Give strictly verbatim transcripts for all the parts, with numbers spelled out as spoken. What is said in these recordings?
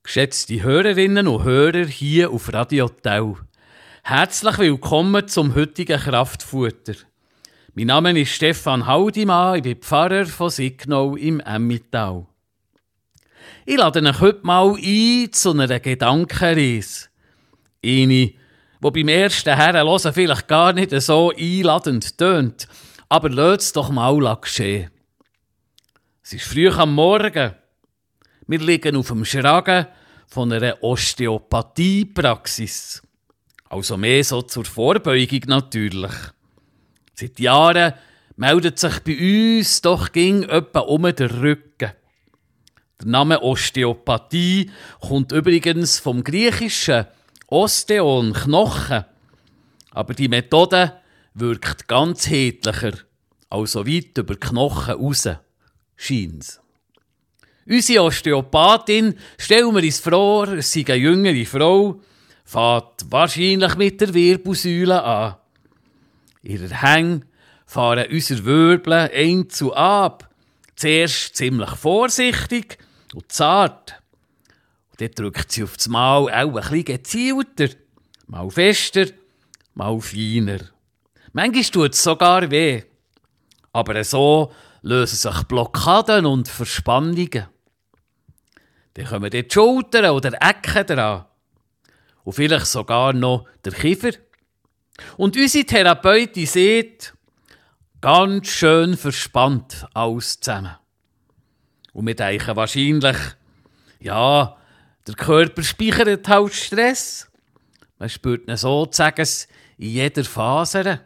Geschätzte Hörerinnen und Hörer hier auf Radio Tau. Herzlich willkommen zum heutigen Kraftfutter. Mein Name ist Stefan Haldimann, ich bin Pfarrer von Signau im Emmental. Ich lade euch heute mal ein zu einer Gedankenreise. Eine, die beim ersten Herrenhören vielleicht gar nicht so einladend tönt, aber lasst es doch mal geschehen. Es ist früh am Morgen. Wir liegen auf dem Schragen von einer Osteopathiepraxis. Also mehr so zur Vorbeugung natürlich. Seit Jahren meldet sich bei uns doch ging etwa um den Rücken. Der Name Osteopathie kommt übrigens vom griechischen Osteon, Knochen. Aber die Methode wirkt ganzheitlicher, also weit über die Knochen raus, scheint's. Unsere Osteopathin, stellen wir uns vor, es sei eine jüngere Frau, fährt wahrscheinlich mit der Wirbelsäule an. Ihre Hänge fahren unsere Wirbel ein zu ab. Zuerst ziemlich vorsichtig und zart. Und dann drückt sie auf das Mal auch ein bisschen gezielter, mal fester, mal feiner. Manchmal tut es sogar weh. Aber so lösen sich Blockaden und Verspannungen. Dann kommen die Schultern oder Ecken dran. Und vielleicht sogar noch der Kiefer. Und unsere Therapeutin sieht, ganz schön verspannt alles zusammen. Und wir denken wahrscheinlich, ja, der Körper speichert halt Stress. Man spürt ihn sozusagen in jeder Faser.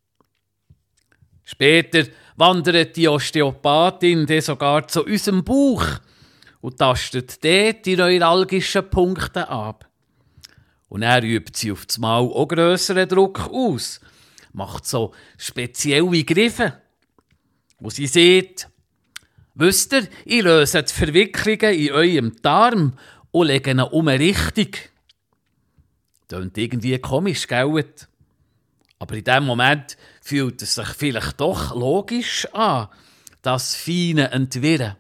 Später wandert die Osteopathin dann sogar zu unserem Bauch und tastet dort die neuralgischen Punkte ab. Und er übt sie auf das Mal auch grösseren Druck aus, macht so spezielle Griffe, wo sie sieht, wisst ihr, ich löse die Verwicklungen in eurem Darm und lege ihn um richtig. Klingt irgendwie komisch, gell? Aber in dem Moment fühlt es sich vielleicht doch logisch an, das feine Entwirren.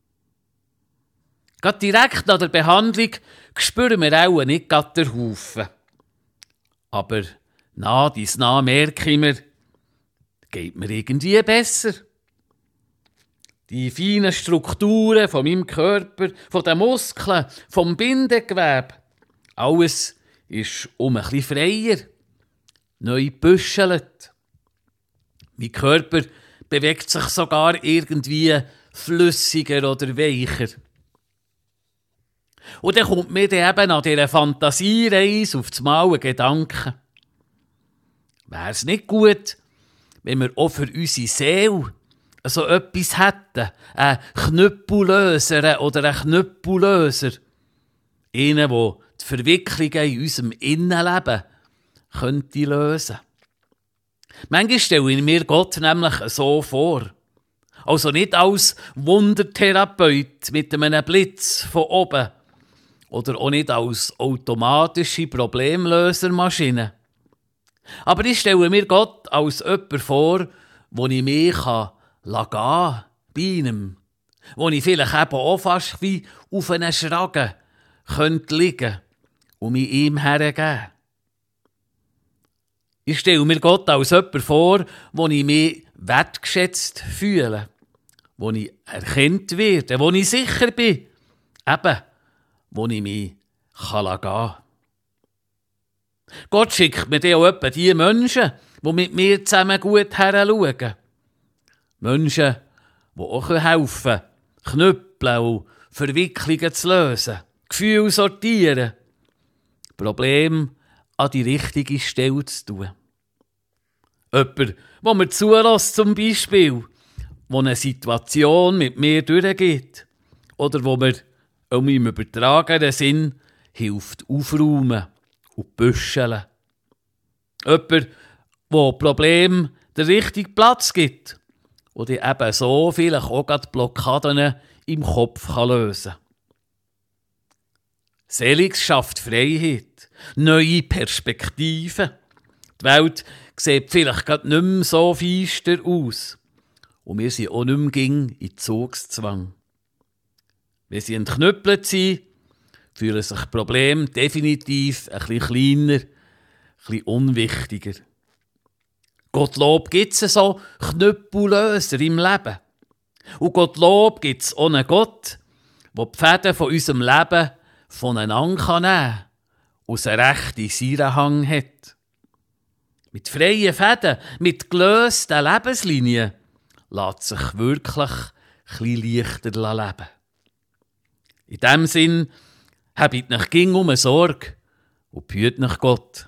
Gerade direkt nach der Behandlung spüren wir auch nicht gerade den Haufen. Aber nach dies nach merke ich mir, geht mir irgendwie besser. Die feinen Strukturen von meinem Körper, von den Muskeln, vom Bindegewebe, alles ist um ein bisschen freier, neu gebüschelt. Mein Körper bewegt sich sogar irgendwie flüssiger oder weicher. Und dann kommt mir dann eben an dieser Fantasiereise auf das Mal ein Gedanke. Wäre es nicht gut, wenn wir auch für unsere Seele so etwas hätten? Einen Knüppellöser oder einen Knüppellöser. Einen, der die Verwicklungen in unserem Innenleben könnte lösen. Manchmal stelle ich mir Gott nämlich so vor. Also nicht als Wundertherapeut mit einem Blitz von oben. Oder auch nicht als automatische Problemlösermaschine. Aber ich stelle mir Gott als jemand vor, wo ich mich gehen kann, bei ihm. Wo ich vielleicht eben auch fast wie auf einem Schragen könnte liegen und mich ihm hergeben. Ich stelle mir Gott als jemand vor, wo ich mich wertgeschätzt fühle. Wo ich erkannt werde, wo ich sicher bin. Eben, wo ich mich gehen kann. Gott schickt mir dann auch etwa die Menschen, die mit mir zusammen gut heranschauen. Menschen, die auch helfen können, Knüppeln und Verwicklungen zu lösen, Gefühle sortieren, Probleme an die richtige Stelle zu tun. Jemand, der mir zulässt, zum Beispiel, wo eine Situation mit mir durchgeht oder wo mir um im übertragenen Sinn hilft aufräumen und büscheln. Jemand, der Problemen den richtigen Platz gibt und die eben so vielleicht auch die Blockaden im Kopf kann lösen kann. Selig schafft Freiheit, neue Perspektiven. Die Welt sieht vielleicht gerade nicht mehr so feister aus. Und wir sind auch nicht mehr in Zugszwang. Wenn sie entknüppelt sind, fühlen sich Probleme definitiv ein bisschen kleiner, ein bisschen unwichtiger. Gottlob gibt es so Knüppellöser im Leben. Und Gottlob gibt es auch einen Gott, der die Fäden von unserem Leben voneinander nehmen kann und sie recht in seinen Hang hat. Mit freien Fäden, mit gelösten Lebenslinien lässt sich wirklich etwas leichter leben. In diesem Sinn, habt euch ging um Sorge und behüt euch Gott.